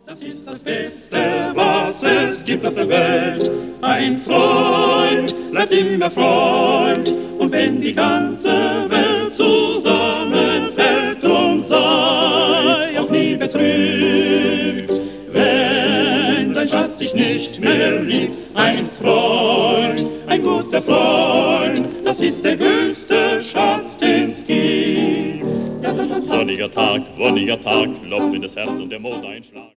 Das ist das Beste, was es gibt auf der Welt. Ein Freund bleibt immer Freund. Und wenn die ganze Welt zusammenfällt, drum sei auch nie betrübt. Wenn dein Schatz dich nicht mehr liebt, ein Freund, ein guter Freund, das ist der höchste Schatz, den's gibt. Sonniger Tag, wonniger Tag, klopft in das Herz und der Mond einschlag.